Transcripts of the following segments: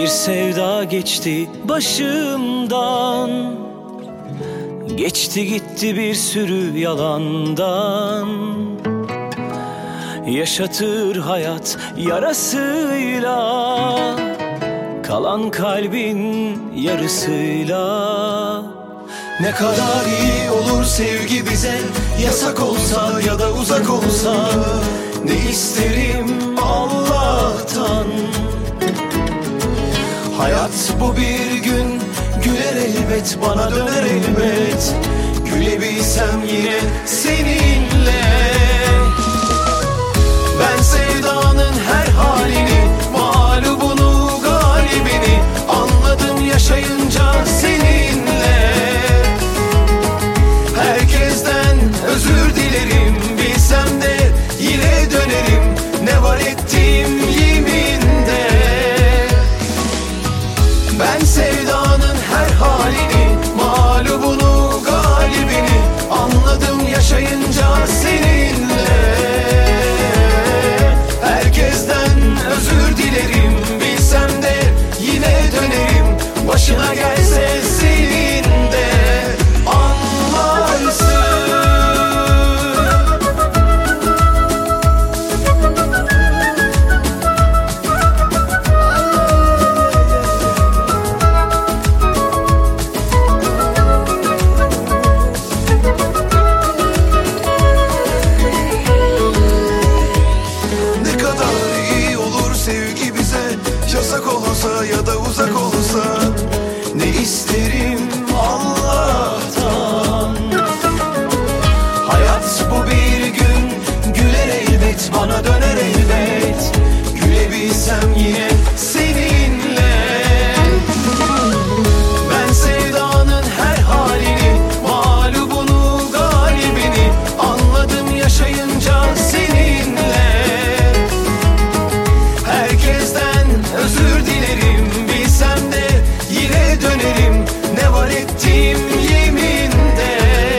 Bir sevda geçti başımdan, geçti gitti bir sürü yalandan. Yaşatır hayat yarasıyla, kalan kalbin yarısıyla. Ne kadar iyi olur sevgi bize, yasak olsa ya da uzak olsa. Ne isterim Allah'tan. Hayat bu bir gün, güler elbet, bana döner elbet. Gülebilsem yine seninle. Ben sevdanın her halini, mağlubunu, galibini anladım yaşayınca seninle. Herkesten özür dilerim, bilsem de yine dönerim. Ne var ettiğim yeminde. Ben sevdanın her halini, mağlubunu, galibini anladım yaşayınca seninle. Herkesten özür dilerim, bilsem de yine dönerim. Başına gelse senin de anlarsın. Ne kadar iyi olur sevgi bize, yasak olsa ya da uzak olsa. Ne isterim Allah'tan. Hayat bu bir gün, güler elbet, bana döner elbet. Gülebilsem yine seninle. Ben sevdanın her halini, mağlubunu, galibini anladım yaşayınca seninle. Herkesten özür dilerim, bilsem de yine dönerim. Ne var ettiğim yeminde.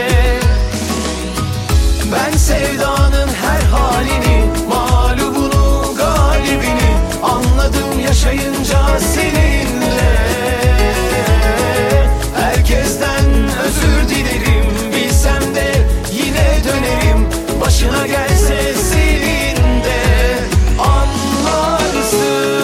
Ben sevdanın her halini, mağlubunu, galibini anladım yaşayınca seninle. Herkesten özür dilerim, bilsem de yine dönerim. Başına gelse senin de anlarsın.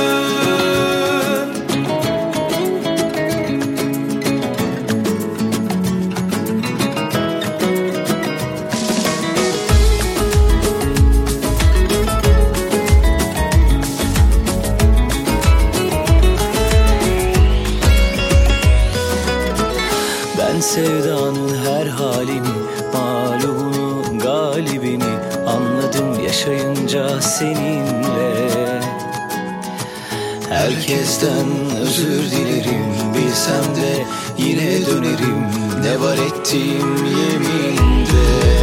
Ben sevdanın her halini, mağlubunu, galibini anladım yaşayınca seninle. Herkesten özür dilerim, bilsem de yine dönerim. Ne var ettiğim yeminde.